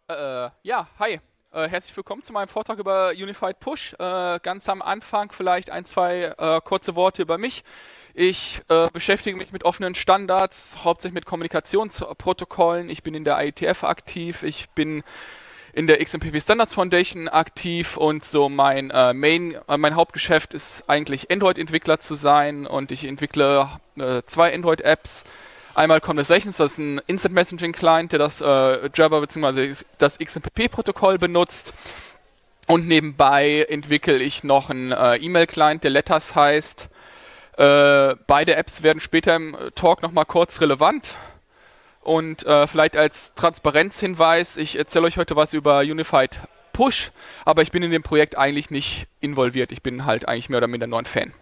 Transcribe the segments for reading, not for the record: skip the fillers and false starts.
Ja, hi. Herzlich willkommen zu meinem Vortrag über Unified Push. Ganz am Anfang vielleicht ein, zwei kurze Worte über mich. Ich beschäftige mich mit offenen Standards, hauptsächlich mit Kommunikationsprotokollen. Ich bin in der IETF aktiv, ich bin in der XMPP Standards Foundation aktiv und so mein Hauptgeschäft ist eigentlich Android-Entwickler zu sein und ich entwickle zwei Android-Apps. Einmal Conversations, das ist ein Instant Messaging Client, der das Java bzw. das XMPP-Protokoll benutzt. Und nebenbei entwickle ich noch einen E-Mail-Client, der Letters heißt. Beide Apps werden später im Talk nochmal kurz relevant. Und vielleicht als Transparenzhinweis, ich erzähle euch heute was über Unified Push, aber ich bin in dem Projekt eigentlich nicht involviert. Ich bin halt eigentlich mehr oder minder nur ein Fan.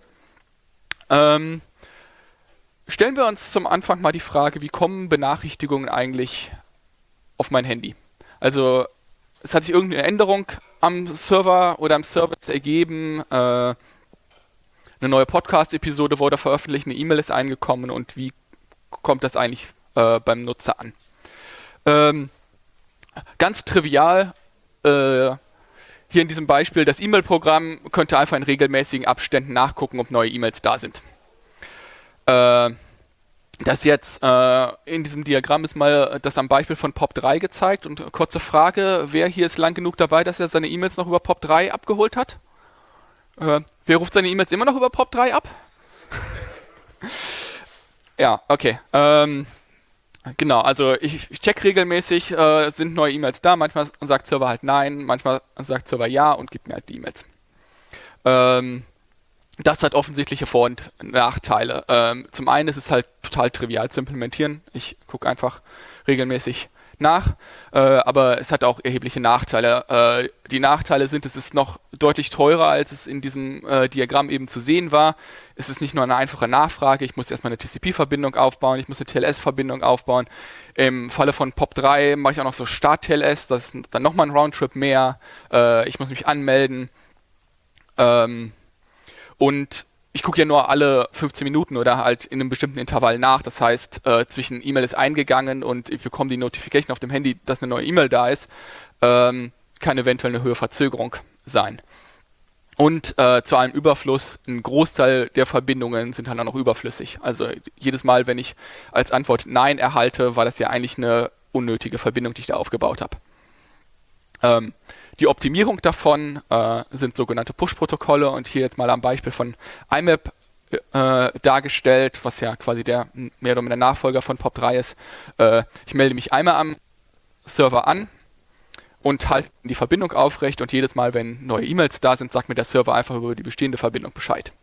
Stellen wir uns zum Anfang mal die Frage, wie kommen Benachrichtigungen eigentlich auf mein Handy? Also es hat sich irgendeine Änderung am Server oder am Service ergeben, eine neue Podcast-Episode wurde veröffentlicht, eine E-Mail ist eingekommen und wie kommt das eigentlich beim Nutzer an? Ganz trivial, hier in diesem Beispiel, das E-Mail-Programm könnte einfach in regelmäßigen Abständen nachgucken, ob neue E-Mails da sind. Das jetzt in diesem Diagramm ist mal das am Beispiel von POP3 gezeigt und kurze Frage, wer hier ist lang genug dabei, dass er seine E-Mails noch über POP3 abgeholt hat? Wer ruft seine E-Mails immer noch über POP3 ab? Ja, okay. Genau, also ich check regelmäßig, sind neue E-Mails da, manchmal sagt Server halt nein, manchmal sagt Server ja und gibt mir halt die E-Mails. Das hat offensichtliche Vor- und Nachteile. Zum einen ist es halt total trivial zu implementieren. Ich gucke einfach regelmäßig nach, aber es hat auch erhebliche Nachteile. Die Nachteile sind, es ist noch deutlich teurer, als es in diesem Diagramm eben zu sehen war. Es ist nicht nur eine einfache Nachfrage, ich muss erstmal eine TCP-Verbindung aufbauen, ich muss eine TLS-Verbindung aufbauen. Im Falle von POP3 mache ich auch noch so Start-TLS, das ist dann nochmal ein Roundtrip mehr. Ich muss mich anmelden. Und ich gucke ja nur alle 15 Minuten oder halt in einem bestimmten Intervall nach. Das heißt, zwischen E-Mail ist eingegangen und ich bekomme die Notification auf dem Handy, dass eine neue E-Mail da ist, kann eventuell eine höhere Verzögerung sein. Und zu einem Überfluss, ein Großteil der Verbindungen sind dann auch noch überflüssig. Also jedes Mal, wenn ich als Antwort Nein erhalte, war das ja eigentlich eine unnötige Verbindung, die ich da aufgebaut habe. Die Optimierung davon sind sogenannte Push-Protokolle und hier jetzt mal am Beispiel von IMAP dargestellt, was ja quasi der mehr oder minder Nachfolger von POP3 ist. Ich melde mich einmal am Server an und halte die Verbindung aufrecht und jedes Mal, wenn neue E-Mails da sind, sagt mir der Server einfach über die bestehende Verbindung Bescheid.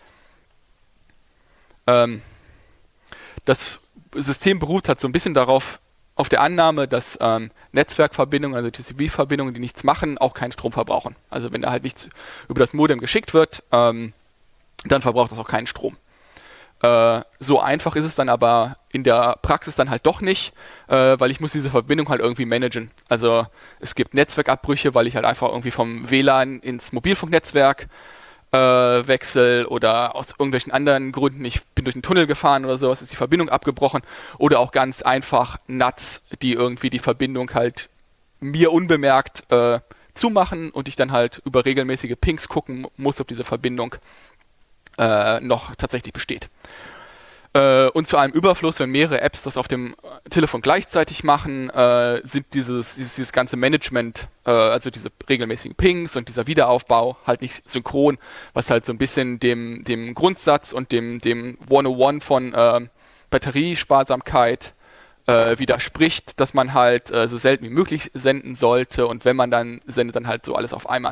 Das System beruht halt so ein bisschen darauf, auf der Annahme, dass Netzwerkverbindungen, also TCP-Verbindungen, die nichts machen, auch keinen Strom verbrauchen. Also wenn da halt nichts über das Modem geschickt wird, dann verbraucht das auch keinen Strom. So einfach ist es dann aber in der Praxis dann halt doch nicht, weil ich muss diese Verbindung halt irgendwie managen. Also es gibt Netzwerkabbrüche, weil ich halt einfach irgendwie vom WLAN ins Mobilfunknetzwerk wechsel oder aus irgendwelchen anderen Gründen, ich bin durch einen Tunnel gefahren oder sowas, ist die Verbindung abgebrochen oder auch ganz einfach NATs, die irgendwie die Verbindung halt mir unbemerkt zumachen und ich dann halt über regelmäßige Pings gucken muss, ob diese Verbindung noch tatsächlich besteht. Und zu einem Überfluss, wenn mehrere Apps das auf dem Telefon gleichzeitig machen, sind dieses ganze Management, also diese regelmäßigen Pings und dieser Wiederaufbau halt nicht synchron, was halt so ein bisschen dem Grundsatz und dem 101 von Batteriesparsamkeit widerspricht, dass man halt so selten wie möglich senden sollte und wenn man dann sendet, dann halt so alles auf einmal.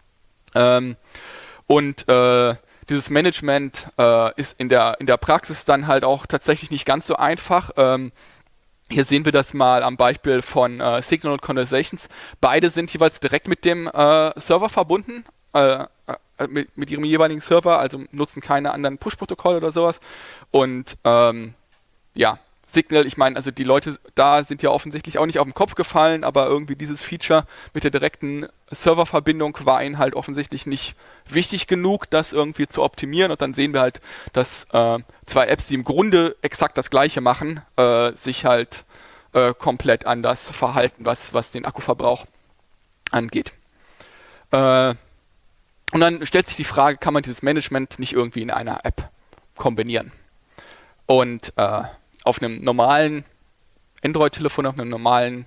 Dieses Management ist in der Praxis dann halt auch tatsächlich nicht ganz so einfach. Hier sehen wir das mal am Beispiel von Signal und Conversations. Beide sind jeweils direkt mit dem Server verbunden, mit ihrem jeweiligen Server, also nutzen keine anderen Push-Protokolle oder sowas. Und ja, Signal, ich meine, also die Leute da sind ja offensichtlich auch nicht auf den Kopf gefallen, aber irgendwie dieses Feature mit der direkten Serververbindung war ihnen halt offensichtlich nicht wichtig genug, das irgendwie zu optimieren. Und dann sehen wir halt, dass zwei Apps, die im Grunde exakt das Gleiche machen, sich halt komplett anders verhalten, was den Akkuverbrauch angeht. Und dann stellt sich die Frage, kann man dieses Management nicht irgendwie in einer App kombinieren? Und auf einem normalen Android-Telefon, auf einem normalen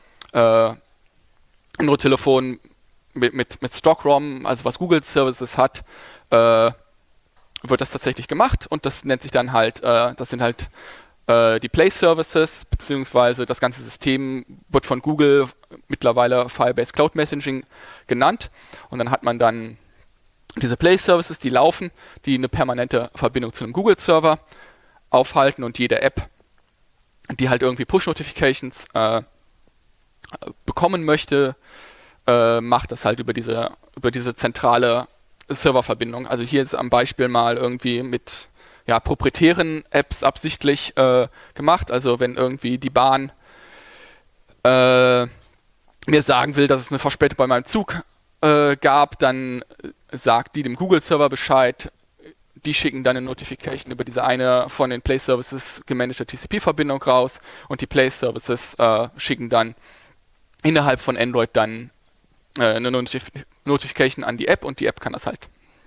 Android-Telefon mit Stock-ROM, also was Google Services hat, wird das tatsächlich gemacht und das nennt sich dann halt, das sind halt die Play Services, beziehungsweise das ganze System wird von Google mittlerweile Firebase Cloud Messaging genannt und dann hat man dann diese Play Services, die laufen, die eine permanente Verbindung zu einem Google-Server aufhalten und jede App, die halt irgendwie Push-Notifications bekommen möchte, macht das halt über diese zentrale Serververbindung. Also hier ist am Beispiel mal irgendwie mit proprietären Apps absichtlich gemacht. Also wenn irgendwie die Bahn mir sagen will, dass es eine Verspätung bei meinem Zug gab, dann sagt die dem Google-Server Bescheid. Die schicken dann eine Notification über diese eine von den Play Services gemanagte TCP-Verbindung raus und die Play Services schicken dann innerhalb von Android dann eine Notification an die App und die App kann das halt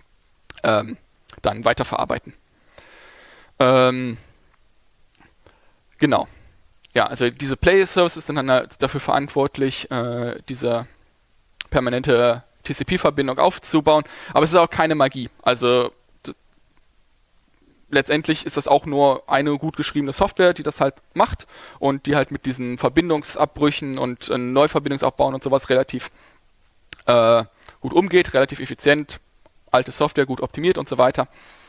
dann weiterverarbeiten. Genau. Ja, also diese Play Services sind dann halt dafür verantwortlich, diese permanente TCP-Verbindung aufzubauen, aber es ist auch keine Magie. Also letztendlich ist das auch nur eine gut geschriebene Software, die das halt macht und die halt mit diesen Verbindungsabbrüchen und Neuverbindungsaufbauen und sowas relativ gut umgeht, relativ effizient, alte Software gut optimiert und so weiter.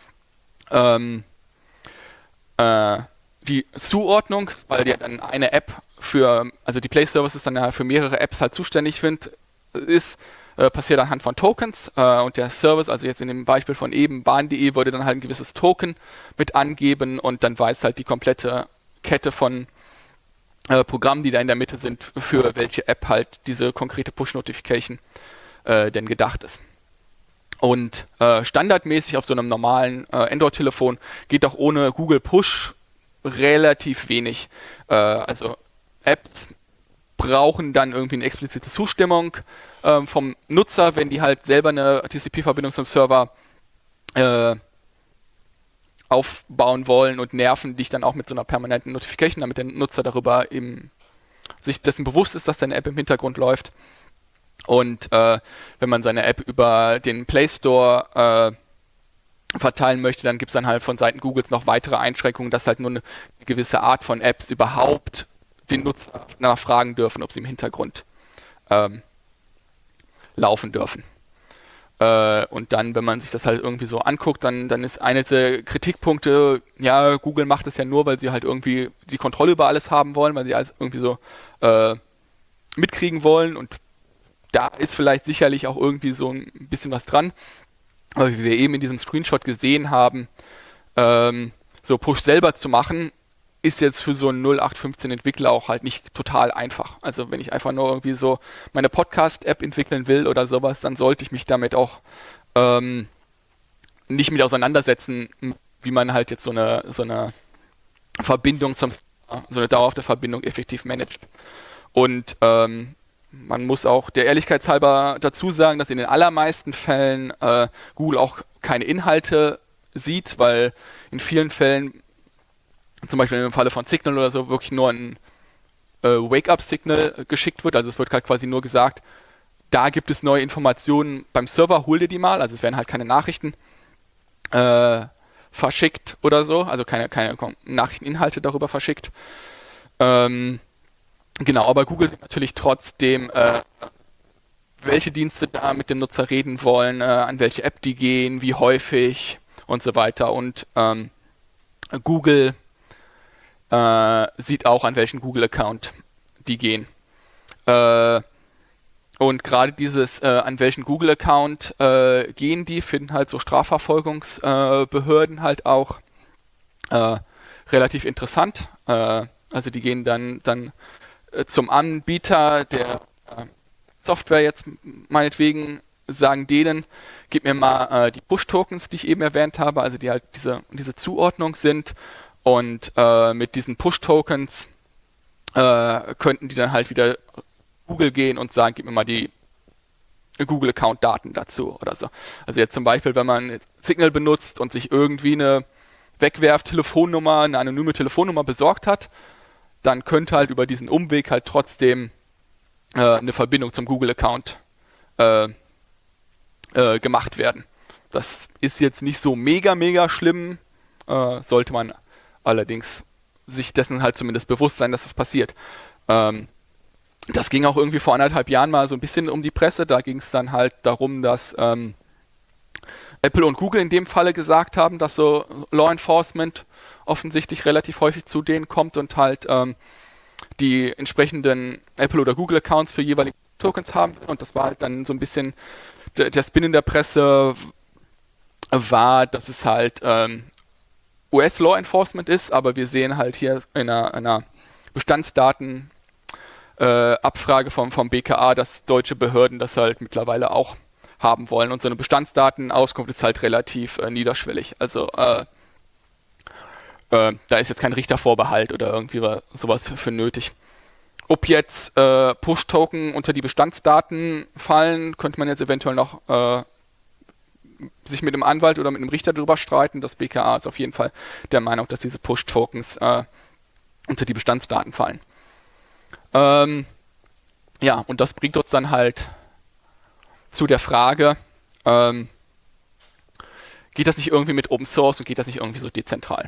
Die Zuordnung, weil ja dann eine App also die Play Services dann ja für mehrere Apps halt zuständig ist, passiert anhand von Tokens und der Service, also jetzt in dem Beispiel von eben, Bahn.de würde dann halt ein gewisses Token mit angeben und dann weiß halt die komplette Kette von Programmen, die da in der Mitte sind, für welche App halt diese konkrete Push-Notification denn gedacht ist. Und standardmäßig auf so einem normalen Android-Telefon geht auch ohne Google Push relativ wenig. Also Apps brauchen dann irgendwie eine explizite Zustimmung vom Nutzer, wenn die halt selber eine TCP-Verbindung zum Server aufbauen wollen und nerven dich dann auch mit so einer permanenten Notification, damit der Nutzer darüber eben sich dessen bewusst ist, dass deine App im Hintergrund läuft. Und wenn man seine App über den Play Store verteilen möchte, dann gibt es dann halt von Seiten Googles noch weitere Einschränkungen, dass halt nur eine gewisse Art von Apps überhaupt den Nutzer danach fragen dürfen, ob sie im Hintergrund laufen dürfen. Und dann, wenn man sich das halt irgendwie so anguckt, dann ist einer der Kritikpunkte, ja, Google macht das ja nur, weil sie halt irgendwie die Kontrolle über alles haben wollen, weil sie alles irgendwie so mitkriegen wollen und da ist vielleicht sicherlich auch irgendwie so ein bisschen was dran. Aber wie wir eben in diesem Screenshot gesehen haben, so Push selber zu machen, ist jetzt für so einen 0815-Entwickler auch halt nicht total einfach. Also wenn ich einfach nur irgendwie so meine Podcast-App entwickeln will oder sowas, dann sollte ich mich damit auch nicht mit auseinandersetzen, wie man halt jetzt so eine Verbindung so eine dauerhafte Verbindung effektiv managt. Und man muss auch der Ehrlichkeit halber dazu sagen, dass in den allermeisten Fällen Google auch keine Inhalte sieht, weil in vielen Fällen, zum Beispiel im Falle von Signal oder so, wirklich nur ein Wake-up-Signal geschickt wird. Also es wird halt quasi nur gesagt, da gibt es neue Informationen beim Server, hol dir die mal. Also es werden halt keine Nachrichten verschickt oder so, also keine Nachrichteninhalte darüber verschickt. Genau, aber Google sieht natürlich trotzdem, welche Dienste da mit dem Nutzer reden wollen, an welche App die gehen, wie häufig und so weiter. Und Google sieht auch, an welchen Google-Account die gehen. Und gerade dieses, an welchen Google-Account gehen die, finden halt so Strafverfolgungsbehörden halt auch relativ interessant. Also die gehen dann zum Anbieter der Software jetzt meinetwegen, sagen denen, gib mir mal die Push-Tokens, die ich eben erwähnt habe, also die halt diese Zuordnung sind und mit diesen Push-Tokens könnten die dann halt wieder Google gehen und sagen, gib mir mal die Google-Account-Daten dazu oder so. Also jetzt zum Beispiel, wenn man Signal benutzt und sich irgendwie eine Wegwerf-Telefonnummer, eine anonyme Telefonnummer besorgt hat, dann könnte halt über diesen Umweg halt trotzdem eine Verbindung zum Google-Account gemacht werden. Das ist jetzt nicht so mega schlimm, sollte man allerdings sich dessen halt zumindest bewusst sein, dass das passiert. Das ging auch irgendwie vor 1,5 Jahren mal so ein bisschen um die Presse. Da ging es dann halt darum, dass Apple und Google in dem Falle gesagt haben, dass so Law Enforcement offensichtlich relativ häufig zu denen kommt und halt die entsprechenden Apple- oder Google-Accounts für jeweilige Tokens haben. Und das war halt dann so ein bisschen der Spin in der Presse war, dass es halt US-Law Enforcement ist, aber wir sehen halt hier in einer Bestandsdaten Abfrage vom BKA, dass deutsche Behörden das halt mittlerweile auch haben wollen. Und so eine Bestandsdatenauskunft ist halt relativ niederschwellig. Also da ist jetzt kein Richtervorbehalt oder irgendwie sowas für nötig. Ob jetzt Push-Token unter die Bestandsdaten fallen, könnte man jetzt eventuell noch sich mit einem Anwalt oder mit einem Richter drüber streiten. Das BKA ist auf jeden Fall der Meinung, dass diese Push-Tokens unter die Bestandsdaten fallen. Ja, und das bringt uns dann halt zu der Frage, geht das nicht irgendwie mit Open Source und geht das nicht irgendwie so dezentral?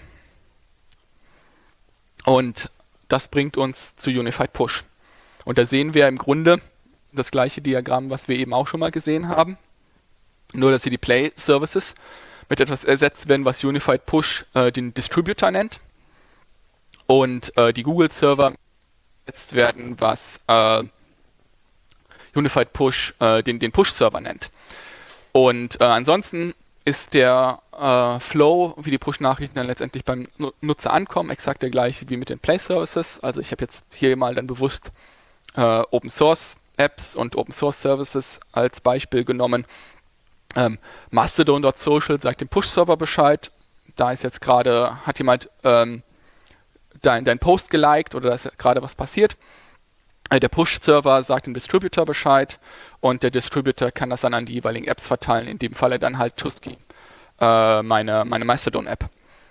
Und das bringt uns zu Unified Push. Und da sehen wir im Grunde das gleiche Diagramm, was wir eben auch schon mal gesehen haben. Nur, dass hier die Play Services mit etwas ersetzt werden, was Unified Push den Distributor nennt. Und die Google Server ersetzt werden, was Unified Push den Push-Server nennt. Und ansonsten ist der Flow, wie die Push-Nachrichten dann letztendlich beim Nutzer ankommen, exakt der gleiche wie mit den Play-Services. Also ich habe jetzt hier mal dann bewusst Open-Source-Apps und Open-Source-Services als Beispiel genommen. Mastodon.social sagt dem Push-Server Bescheid. Da ist jetzt gerade, hat jemand dein Post geliked oder da ist gerade was passiert. Der Push-Server sagt dem Distributor Bescheid und der Distributor kann das dann an die jeweiligen Apps verteilen, in dem Falle dann halt Tusky, meine Mastodon-App.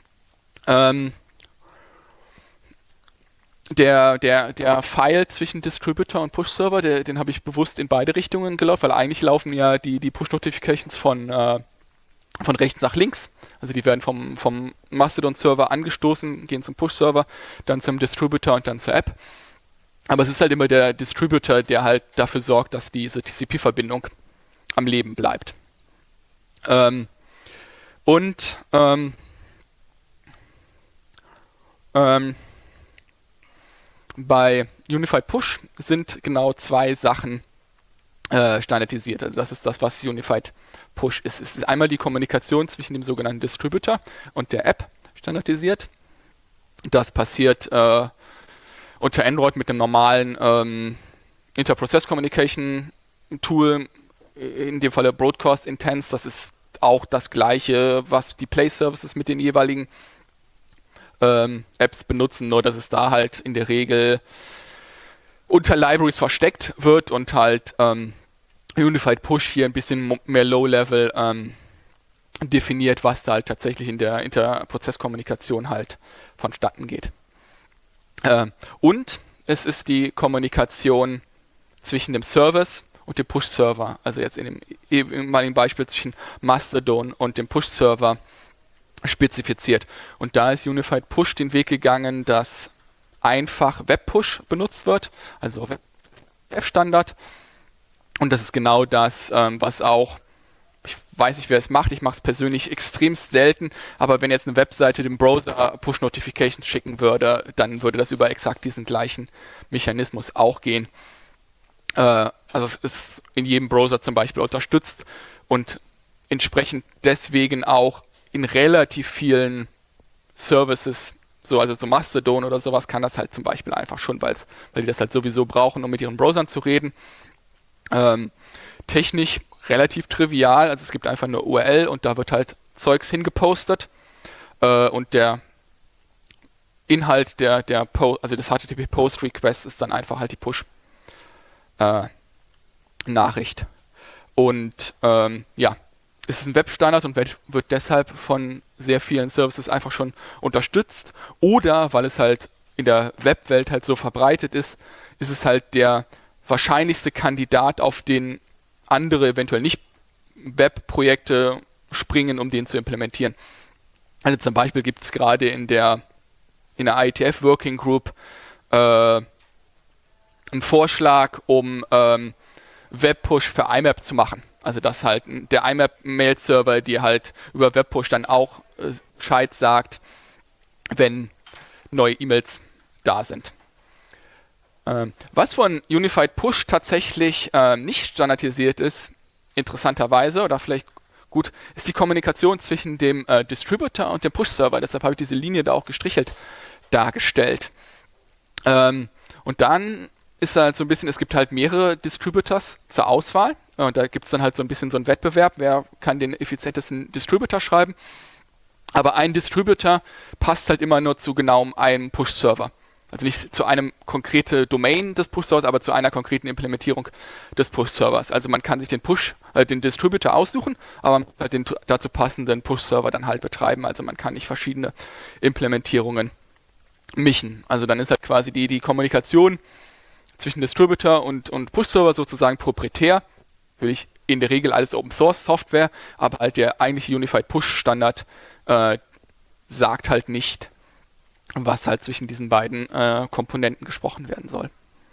Der File zwischen Distributor und Push-Server, den habe ich bewusst in beide Richtungen gelaufen, weil eigentlich laufen ja die Push-Notifications von rechts nach links. Also die werden vom Mastodon-Server angestoßen, gehen zum Push-Server, dann zum Distributor und dann zur App. Aber es ist halt immer der Distributor, der halt dafür sorgt, dass diese TCP-Verbindung am Leben bleibt. Bei Unified Push sind genau 2 Sachen standardisiert. Also das ist das, was Unified Push ist. Es ist einmal die Kommunikation zwischen dem sogenannten Distributor und der App standardisiert. Das passiert unter Android mit einem normalen Inter-Process Communication Tool, in dem Falle Broadcast Intense. Das ist auch das gleiche, was die Play Services mit den jeweiligen Apps benutzen, nur dass es da halt in der Regel unter Libraries versteckt wird und halt Unified Push hier ein bisschen mehr Low-Level definiert, was da halt tatsächlich in der Interprozesskommunikation halt vonstatten geht. Und es ist die Kommunikation zwischen dem Service und dem Push-Server, also jetzt in dem ehemaligen Beispiel zwischen Mastodon und dem Push-Server spezifiziert. Und da ist Unified Push den Weg gegangen, dass einfach Web-Push benutzt wird, also Web-Standard. Und das ist genau das, was auch, ich weiß nicht, wer es macht, ich mache es persönlich extremst selten, aber wenn jetzt eine Webseite dem Browser Push-Notifications schicken würde, dann würde das über exakt diesen gleichen Mechanismus auch gehen. Also es ist in jedem Browser zum Beispiel unterstützt und entsprechend deswegen auch in relativ vielen Services, also so Mastodon oder sowas, kann das halt zum Beispiel einfach schon, weil die das halt sowieso brauchen, um mit ihren Browsern zu reden. Technisch relativ trivial, also es gibt einfach eine URL und da wird halt Zeugs hingepostet und der Inhalt also des HTTP-Post-Requests ist dann einfach halt die Push-Nachricht. Und ja, es ist ein Webstandard und wird deshalb von sehr vielen Services einfach schon unterstützt. Oder weil es halt in der Webwelt halt so verbreitet ist, ist es halt der wahrscheinlichste Kandidat, auf den andere eventuell nicht Webprojekte springen, um den zu implementieren. Also zum Beispiel gibt es gerade in der IETF Working Group einen Vorschlag, um Webpush für IMAP zu machen. Also dass halt der IMAP-Mail-Server, die halt über Webpush dann auch Bescheid sagt, wenn neue E-Mails da sind. Was von Unified Push tatsächlich nicht standardisiert ist, interessanterweise, oder vielleicht gut, ist die Kommunikation zwischen dem Distributor und dem Push-Server. Deshalb habe ich diese Linie da auch gestrichelt dargestellt. Und dann ist halt so ein bisschen, es gibt halt mehrere Distributors zur Auswahl. Und da gibt es dann halt so ein bisschen so einen Wettbewerb, wer kann den effizientesten Distributor schreiben. Aber ein Distributor passt halt immer nur zu genau einem Push-Server. Also nicht zu einem konkreten Domain des Push-Servers, aber zu einer konkreten Implementierung des Push-Servers. Also man kann sich den Distributor aussuchen, aber man kann den dazu passenden Push-Server dann halt betreiben. Also man kann nicht verschiedene Implementierungen mischen. Also dann ist halt quasi die Kommunikation zwischen Distributor und Push-Server sozusagen proprietär. Natürlich in der Regel alles Open-Source-Software, aber halt der eigentliche Unified Push-Standard sagt halt nicht, was halt zwischen diesen beiden Komponenten gesprochen werden soll.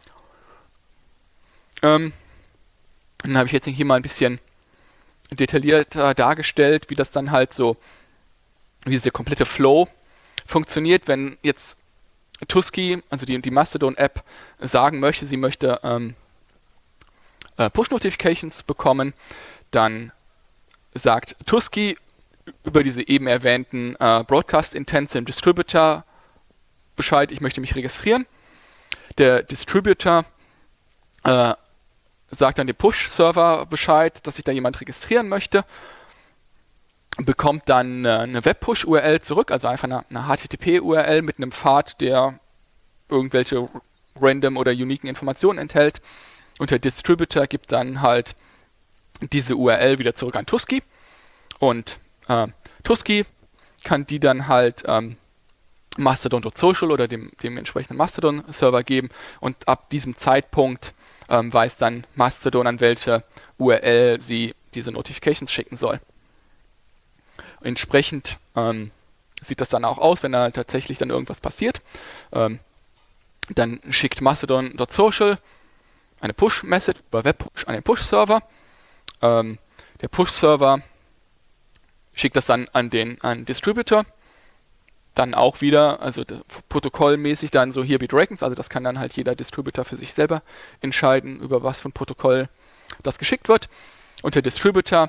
Dann habe ich jetzt hier mal ein bisschen detaillierter dargestellt, wie das dann halt so, wie dieser komplette Flow funktioniert, wenn jetzt Tusky, also die Mastodon-App, sagen möchte, sie möchte Push-Notifications bekommen, dann sagt Tusky über diese eben erwähnten Broadcast-Intents im Distributor Bescheid, ich möchte mich registrieren. Der Distributor sagt dann dem Push-Server Bescheid, dass sich da jemand registrieren möchte, bekommt dann eine Web-Push-URL zurück, also einfach eine HTTP-URL mit einem Pfad, der irgendwelche random oder uniken Informationen enthält. Und der Distributor gibt dann halt diese URL wieder zurück an Tusky. Und Tusky kann die dann halt Mastodon.social oder dem entsprechenden Mastodon-Server geben. Und ab diesem Zeitpunkt weiß dann Mastodon, an welche URL sie diese Notifications schicken soll. Entsprechend sieht das dann auch aus, wenn da tatsächlich dann irgendwas passiert. Dann schickt Mastodon.social eine Push-Message über Webpush an den Push-Server. Der Push-Server schickt das dann an den Distributor. Dann auch wieder, also protokollmäßig dann so hier Bitdragons, also das kann dann halt jeder Distributor für sich selber entscheiden, über was für ein Protokoll das geschickt wird. Und der Distributor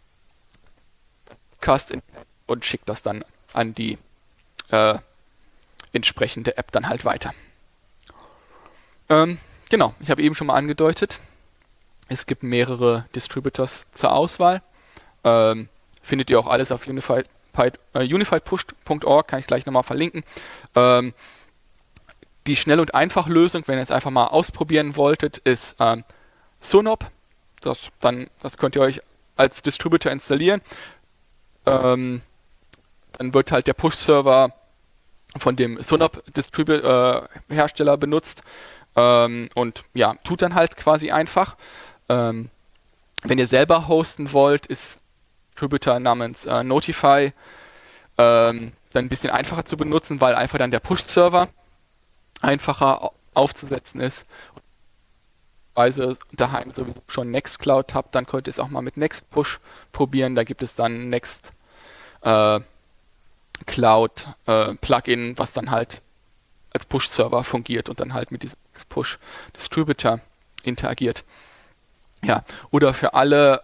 cast und schickt das dann an die entsprechende App dann halt weiter. Genau, ich habe eben schon mal angedeutet, es gibt mehrere Distributors zur Auswahl. Findet ihr auch alles auf unifiedpush.org, kann ich gleich nochmal verlinken. Die Schnell- und Einfach-Lösung, wenn ihr es einfach mal ausprobieren wolltet, ist Sonop. Das könnt ihr euch als Distributor installieren. Dann wird halt der Push-Server von dem Sonop-Hersteller benutzt und ja, tut dann halt quasi einfach. Wenn ihr selber hosten wollt, ist Distributor namens Notify dann ein bisschen einfacher zu benutzen, weil einfach dann der Push-Server einfacher aufzusetzen ist. Weise daheim sowieso schon Nextcloud habt, dann könnt ihr es auch mal mit Nextpush probieren. Da gibt es dann Next Cloud Plugin, was dann halt als Push-Server fungiert und dann halt mit diesem Push-Distributor interagiert. Ja, oder für alle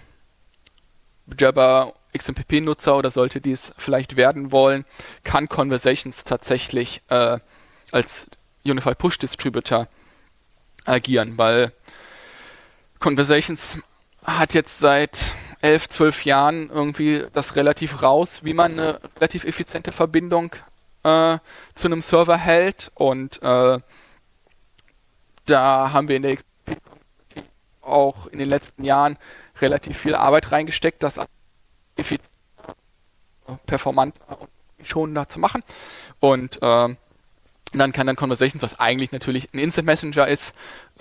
Jabber XMPP-Nutzer oder sollte dies vielleicht werden wollen, kann Conversations tatsächlich als Unified Push Distributor agieren, weil Conversations hat jetzt seit 11, 12 Jahren irgendwie das relativ raus, wie man eine relativ effiziente Verbindung zu einem Server hält. Und da haben wir in der XP auch in den letzten Jahren relativ viel Arbeit reingesteckt, das effizient, performant und schonender zu machen. Und dann kann dann Conversations, was eigentlich natürlich ein Instant Messenger ist,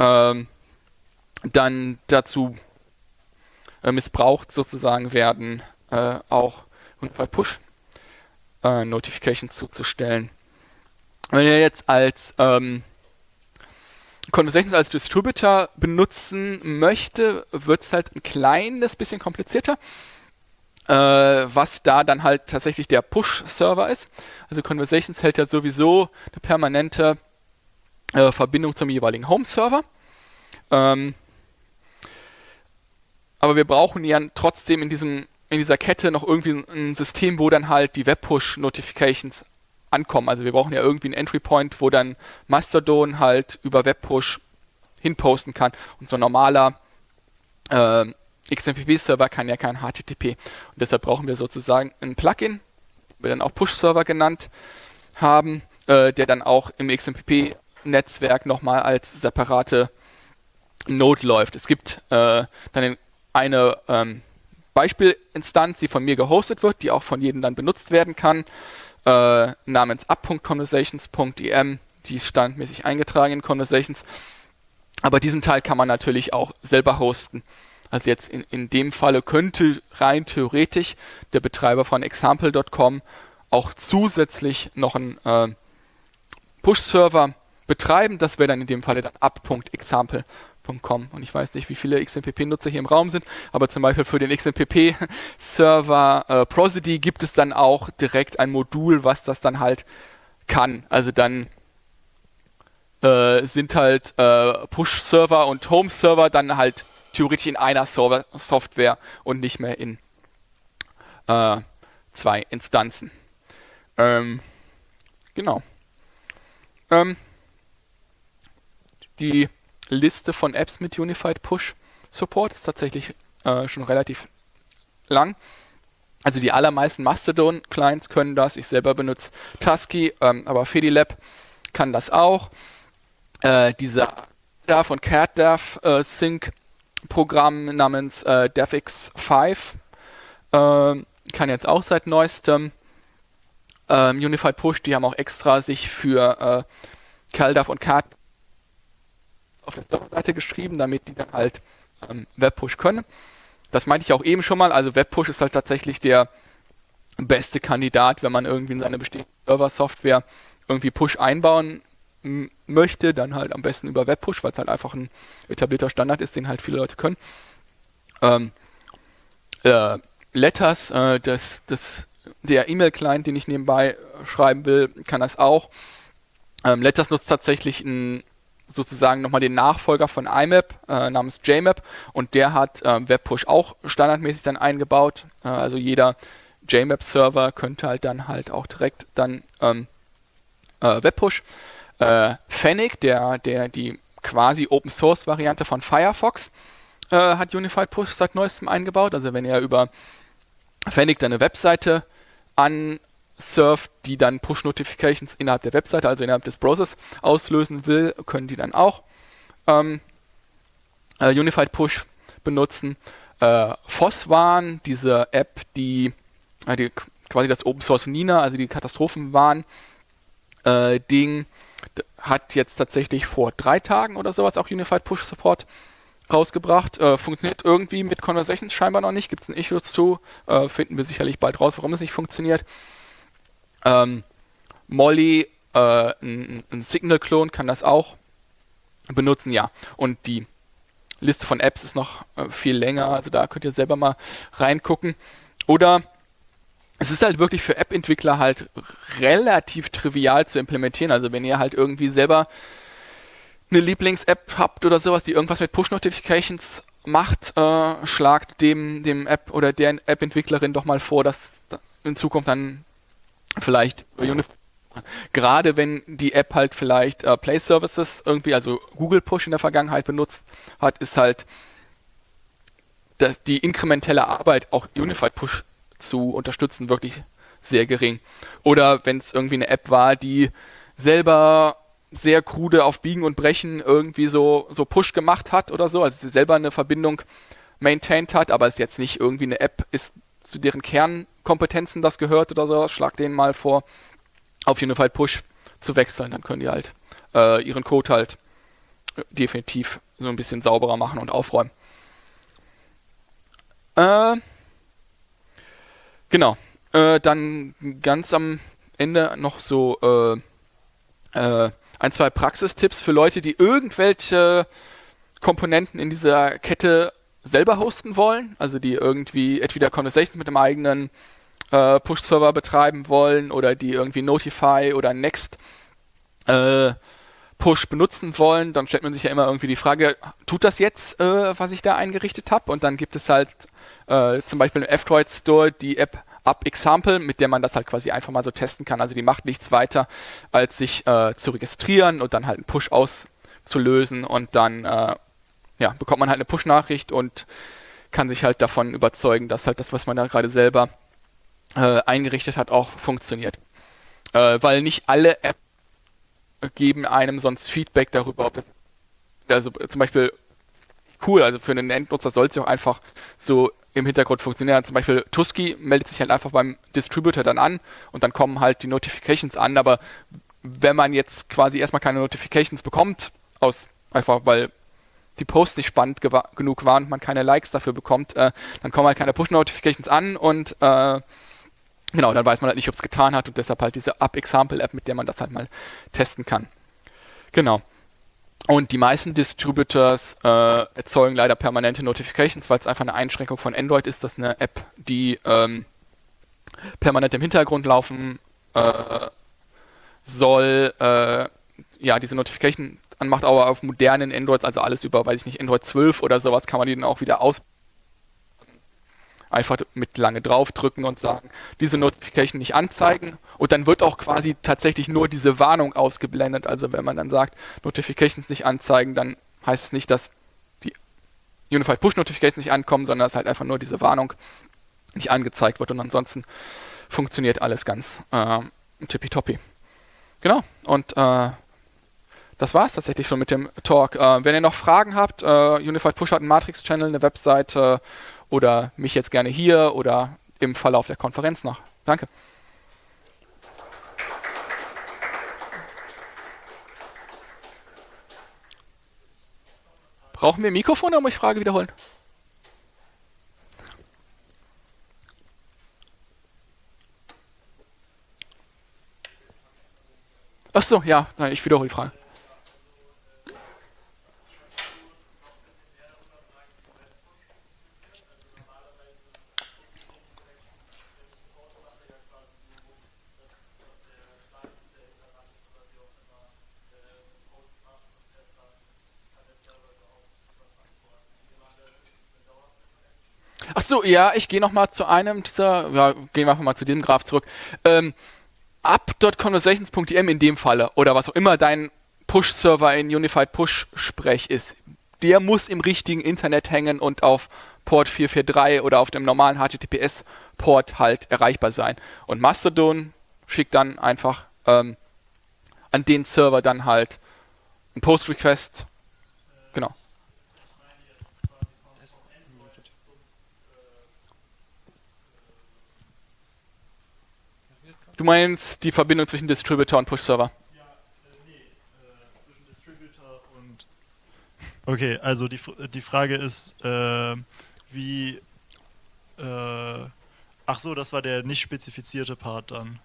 dann dazu missbraucht sozusagen werden, auch bei Push Notifications zuzustellen. Wenn ihr jetzt als Conversations als Distributor benutzen möchte, wird es halt ein kleines bisschen komplizierter, was da dann halt tatsächlich der Push-Server ist. Also Conversations hält ja sowieso eine permanente Verbindung zum jeweiligen Home-Server. Aber wir brauchen ja trotzdem in dieser Kette noch irgendwie ein System, wo dann halt die Web-Push-Notifications ankommen. Also wir brauchen ja irgendwie einen Entry-Point, wo dann Mastodon halt über Web-Push hinposten kann. Und so ein normaler XMPP-Server kann ja kein HTTP. Und deshalb brauchen wir sozusagen ein Plugin, wir dann auch Push-Server genannt haben, der dann auch im XMPP-Netzwerk nochmal als separate Node läuft. Es gibt dann eine Beispielinstanz, die von mir gehostet wird, die auch von jedem dann benutzt werden kann, namens up.conversations.em, die ist standardmäßig eingetragen in Conversations. Aber diesen Teil kann man natürlich auch selber hosten. Also jetzt in dem Falle könnte rein theoretisch der Betreiber von example.com auch zusätzlich noch einen Push-Server betreiben. Das wäre dann in dem Falle dann up.example.com. Und ich weiß nicht, wie viele XMPP-Nutzer hier im Raum sind, aber zum Beispiel für den XMPP-Server Prosody gibt es dann auch direkt ein Modul, was das dann halt kann. Also dann sind halt Push-Server und Home-Server dann halt theoretisch in einer Software und nicht mehr in 2 Instanzen. Genau. Die Liste von Apps mit Unified Push Support ist tatsächlich schon relativ lang. Also die allermeisten Mastodon-Clients können das. Ich selber benutze Tusky, aber Fedilab kann das auch. Dieser DAV und CatDAV Sync-Programm namens DavX5 kann jetzt auch seit neuestem. Unified Push, die haben auch extra sich für CalDAV und Cat auf der Serverseite geschrieben, damit die dann halt Webpush können. Das meinte ich auch eben schon mal, also Webpush ist halt tatsächlich der beste Kandidat, wenn man irgendwie in seine bestehende Server-Software irgendwie Push einbauen möchte, dann halt am besten über Webpush, weil es halt einfach ein etablierter Standard ist, den halt viele Leute können. Letters, der E-Mail-Client, den ich nebenbei schreiben will, kann das auch. Letters nutzt tatsächlich sozusagen nochmal den Nachfolger von IMAP namens JMAP und der hat Webpush auch standardmäßig dann eingebaut. Also jeder JMAP-Server könnte halt dann halt auch direkt dann Webpush. Fennec, die quasi Open-Source-Variante von Firefox, hat Unified Push seit neuestem eingebaut. Also wenn ihr über Fennec dann eine Webseite ansurft, die dann Push-Notifications innerhalb der Webseite, also innerhalb des Browsers, auslösen will, können die dann auch Unified Push benutzen. Phoswarn, diese App, die quasi das Open Source Nina, also die Katastrophenwarn-Ding, hat jetzt tatsächlich vor 3 Tagen oder sowas auch Unified Push Support rausgebracht. Funktioniert irgendwie mit Conversations scheinbar noch nicht. Gibt es ein Issue zu. Finden wir sicherlich bald raus, warum es nicht funktioniert. Molly, ein Signal-Klon, kann das auch benutzen, ja. Und die Liste von Apps ist noch viel länger, also da könnt ihr selber mal reingucken. Oder es ist halt wirklich für App-Entwickler halt relativ trivial zu implementieren. Also wenn ihr halt irgendwie selber eine Lieblings-App habt oder sowas, die irgendwas mit Push-Notifications macht, schlagt dem App oder der App-Entwicklerin doch mal vor, dass in Zukunft dann vielleicht gerade wenn die App halt vielleicht Play Services irgendwie, also Google Push in der Vergangenheit benutzt hat, ist halt die inkrementelle Arbeit, auch Unified Push zu unterstützen, wirklich sehr gering. Oder wenn es irgendwie eine App war, die selber sehr krude auf Biegen und Brechen irgendwie so Push gemacht hat oder so, also sie selber eine Verbindung maintained hat, aber es jetzt nicht irgendwie eine App ist, zu deren Kernkompetenzen das gehört oder so, schlag denen mal vor, auf Unified Push zu wechseln, dann können die halt ihren Code halt definitiv so ein bisschen sauberer machen und aufräumen. Genau. Dann ganz am Ende noch so ein, zwei Praxistipps für Leute, die irgendwelche Komponenten in dieser Kette selber hosten wollen, also die irgendwie entweder Conversations mit einem eigenen Push-Server betreiben wollen oder die irgendwie Notify oder Next Push benutzen wollen, dann stellt man sich ja immer irgendwie die Frage, tut das jetzt, was ich da eingerichtet habe? Und dann gibt es halt zum Beispiel im F-Droid Store die App UpExample, mit der man das halt quasi einfach mal so testen kann. Also die macht nichts weiter, als sich zu registrieren und dann halt einen Push auszulösen und dann bekommt man halt eine Push-Nachricht und kann sich halt davon überzeugen, dass halt das, was man da gerade selber eingerichtet hat, auch funktioniert. Weil nicht alle Apps geben einem sonst Feedback darüber, ob es, also zum Beispiel cool, also für einen Endnutzer soll es ja auch einfach so im Hintergrund funktionieren. Zum Beispiel Tusky meldet sich halt einfach beim Distributor dann an und dann kommen halt die Notifications an, aber wenn man jetzt quasi erstmal keine Notifications bekommt, einfach weil die Posts nicht spannend genug waren und man keine Likes dafür bekommt, dann kommen halt keine Push-Notifications an und genau, dann weiß man halt nicht, ob es getan hat und deshalb halt diese UpExample-App, mit der man das halt mal testen kann. Genau. Und die meisten Distributors erzeugen leider permanente Notifications, weil es einfach eine Einschränkung von Android ist, dass eine App, die permanent im Hintergrund laufen soll, diese Notification anmacht, aber auf modernen Androids, also alles über, weiß ich nicht, Android 12 oder sowas, kann man die dann auch wieder einfach mit lange draufdrücken und sagen, diese Notification nicht anzeigen und dann wird auch quasi tatsächlich nur diese Warnung ausgeblendet. Also wenn man dann sagt, Notifications nicht anzeigen, dann heißt es nicht, dass die Unified Push Notifications nicht ankommen, sondern dass halt einfach nur diese Warnung nicht angezeigt wird und ansonsten funktioniert alles ganz tippitoppi. Genau, und das war es tatsächlich schon mit dem Talk. Wenn ihr noch Fragen habt, Unified Push hat einen Matrix-Channel, eine Webseite oder mich jetzt gerne hier oder im Verlauf der Konferenz noch. Danke. Brauchen wir Mikrofone, um ich Frage wiederholen? Achso, ja, ich wiederhole die Frage. Ach so, ja, ich gehe nochmal zu einem dieser, ja, gehen wir einfach mal zu dem Graph zurück. Up.conversations.im in dem Falle oder was auch immer dein Push-Server in Unified Push-Sprech ist, der muss im richtigen Internet hängen und auf Port 443 oder auf dem normalen HTTPS-Port halt erreichbar sein. Und Mastodon schickt dann einfach an den Server dann halt einen Post-Request. Genau. Du meinst die Verbindung zwischen Distributor und Push-Server? Zwischen Distributor und... Okay, also die Frage ist, wie... ach so, das war der nicht spezifizierte Part dann.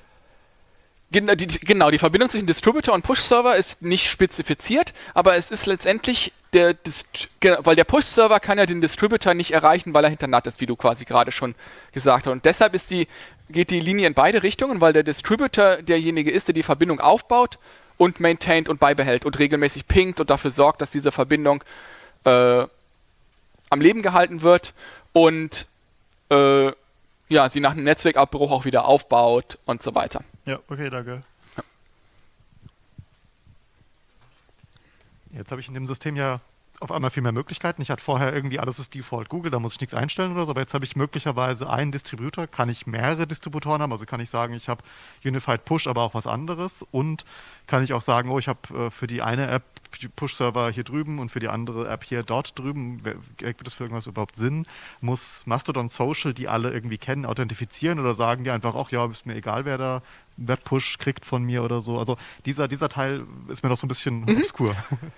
Genau, die Verbindung zwischen Distributor und Push-Server ist nicht spezifiziert, aber es ist letztendlich weil der Push-Server kann ja den Distributor nicht erreichen, weil er hinter NAT ist, wie du quasi gerade schon gesagt hast. Und deshalb geht die Linie in beide Richtungen, weil der Distributor derjenige ist, der die Verbindung aufbaut und maintaint und beibehält und regelmäßig pingt und dafür sorgt, dass diese Verbindung am Leben gehalten wird und sie nach einem Netzwerkabbruch auch wieder aufbaut und so weiter. Ja, okay, danke. Jetzt habe ich in dem System ja auf einmal viel mehr Möglichkeiten. Ich hatte vorher irgendwie alles ist Default Google, da muss ich nichts einstellen oder so, aber jetzt habe ich möglicherweise einen Distributor, kann ich mehrere Distributoren haben, also kann ich sagen, ich habe Unified Push, aber auch was anderes und kann ich auch sagen, oh, ich habe für die eine App Push-Server hier drüben und für die andere App hier dort drüben. Ergibt das für irgendwas überhaupt Sinn? Muss Mastodon Social die alle irgendwie kennen, authentifizieren oder sagen die einfach, ach ja, ist mir egal, wer da Webpush kriegt von mir oder so. Also dieser Teil ist mir noch so ein bisschen obskur.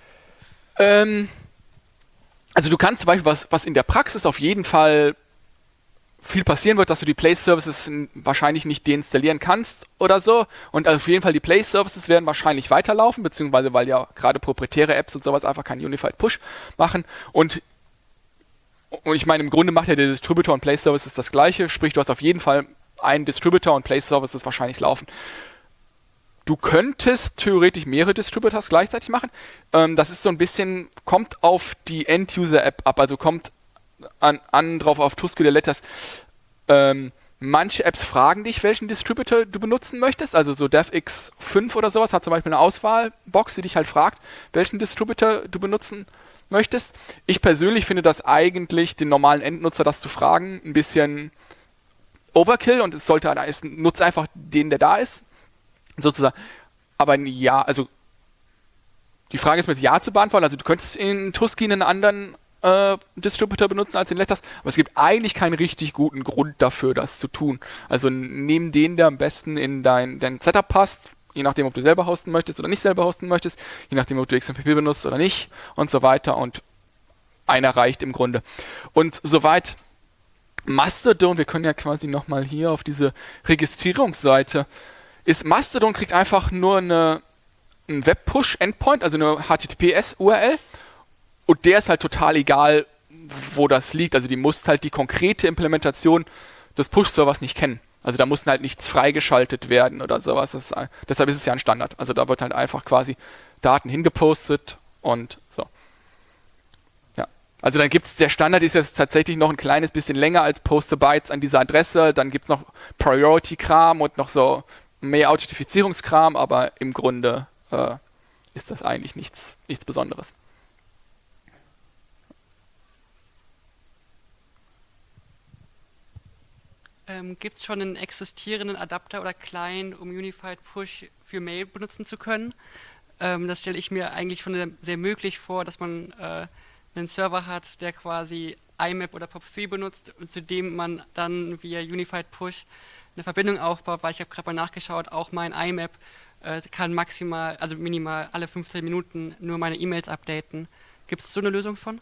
Also du kannst zum Beispiel, was in der Praxis auf jeden Fall viel passieren wird, dass du die Play-Services wahrscheinlich nicht deinstallieren kannst oder so. Und auf jeden Fall die Play-Services werden wahrscheinlich weiterlaufen, beziehungsweise weil ja gerade proprietäre Apps und sowas einfach keinen Unified Push machen. Und ich meine, im Grunde macht ja der Distributor und Play-Services das gleiche, sprich du hast auf jeden Fall einen Distributor und Play-Services wahrscheinlich laufen. Du könntest theoretisch mehrere Distributors gleichzeitig machen. Das ist so ein bisschen, kommt auf die End-User-App ab, also kommt drauf auf Tuscular Letters. Manche Apps fragen dich, welchen Distributor du benutzen möchtest. Also so DevX 5 oder sowas hat zum Beispiel eine Auswahlbox, die dich halt fragt, welchen Distributor du benutzen möchtest. Ich persönlich finde das eigentlich, den normalen Endnutzer das zu fragen, ein bisschen Overkill und es sollte nutzt einfach den, der da ist, sozusagen. Aber ja, also die Frage ist mit Ja zu beantworten. Also du könntest in Tusky einen anderen Distributor benutzen als in Letters, aber es gibt eigentlich keinen richtig guten Grund dafür, das zu tun. Also nimm den, der am besten in dein Setup passt, je nachdem, ob du selber hosten möchtest oder nicht selber hosten möchtest, je nachdem, ob du XMPP benutzt oder nicht und so weiter und einer reicht im Grunde. Und soweit Mastodon, wir können ja quasi nochmal hier auf diese Registrierungsseite, Mastodon kriegt einfach nur einen Web-Push-Endpoint, also eine HTTPS-URL und der ist halt total egal, wo das liegt. Also die muss halt die konkrete Implementation des Push-Servers nicht kennen. Also da muss halt nichts freigeschaltet werden oder sowas. Deshalb ist es ja ein Standard. Also da wird halt einfach quasi Daten hingepostet und so. Ja. Also dann gibt es, der Standard ist jetzt tatsächlich noch ein kleines bisschen länger als Post-Bytes an dieser Adresse. Dann gibt es noch Priority-Kram und noch so mehr Authentifizierungskram, aber im Grunde ist das eigentlich nichts Besonderes. Gibt es schon einen existierenden Adapter oder Client, um Unified Push für Mail benutzen zu können? Das stelle ich mir eigentlich schon sehr möglich vor, dass man einen Server hat, der quasi IMAP oder POP3 benutzt und zu dem man dann via Unified Push eine Verbindung aufbaut, weil ich habe gerade mal nachgeschaut, auch mein IMAP kann maximal, also minimal alle 15 Minuten nur meine E-Mails updaten. Gibt es so eine Lösung schon?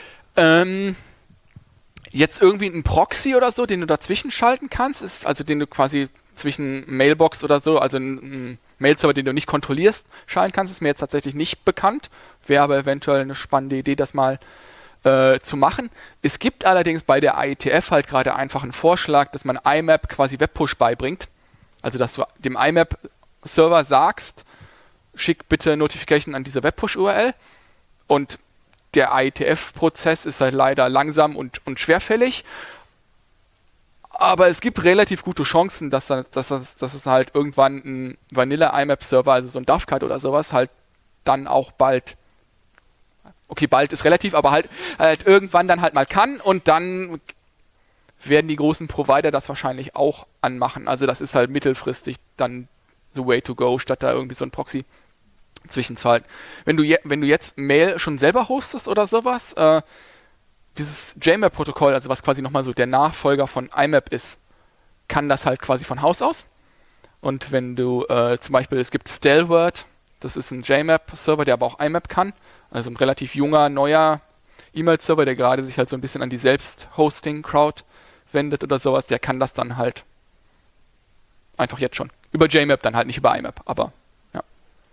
Jetzt irgendwie ein Proxy oder so, den du dazwischen schalten kannst, also den du quasi zwischen Mailbox oder so, also ein Mail-Server, den du nicht kontrollierst, schalten kannst, ist mir jetzt tatsächlich nicht bekannt. Wäre aber eventuell eine spannende Idee, das mal zu machen. Es gibt allerdings bei der IETF halt gerade einfach einen Vorschlag, dass man IMAP quasi Webpush beibringt. Also dass du dem IMAP-Server sagst, schick bitte Notification an diese Webpush-URL und der IETF-Prozess ist halt leider langsam und schwerfällig, aber es gibt relativ gute Chancen, dass es halt irgendwann ein Vanilla-IMAP-Server, also so ein Dovecot oder sowas, halt dann auch bald, okay, bald ist relativ, aber halt irgendwann dann halt mal kann und dann werden die großen Provider das wahrscheinlich auch anmachen. Also das ist halt mittelfristig dann the way to go, statt da irgendwie so ein Proxy zwischenzuhalten. Wenn du jetzt Mail schon selber hostest oder sowas, dieses JMAP-Protokoll, also was quasi nochmal so der Nachfolger von IMAP ist, kann das halt quasi von Haus aus. Und wenn du zum Beispiel, es gibt Stalwart, das ist ein JMAP-Server, der aber auch IMAP kann, also ein relativ junger, neuer E-Mail-Server, der gerade sich halt so ein bisschen an die Selbst-Hosting-Crowd wendet oder sowas, der kann das dann halt einfach jetzt schon. Über JMAP dann halt, nicht über IMAP, aber ja.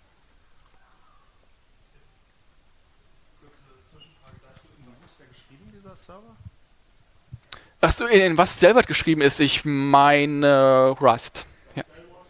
Achso, in was Stalwart geschrieben ist, ich meine Rust. Ja.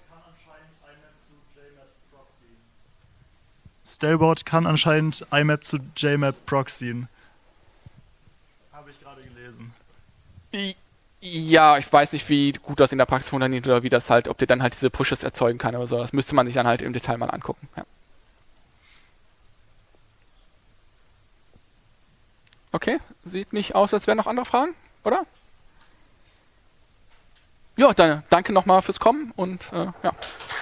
Stalwart kann anscheinend IMAP zu JMAP proxyen. Habe ich gerade gelesen. Ja, ich weiß nicht, wie gut das in der Praxis funktioniert oder wie das halt, ob der dann halt diese Pushes erzeugen kann oder so. Das müsste man sich dann halt im Detail mal angucken. Ja. Okay, sieht nicht aus, als wären noch andere Fragen, oder? Ja, dann danke nochmal fürs Kommen und ja.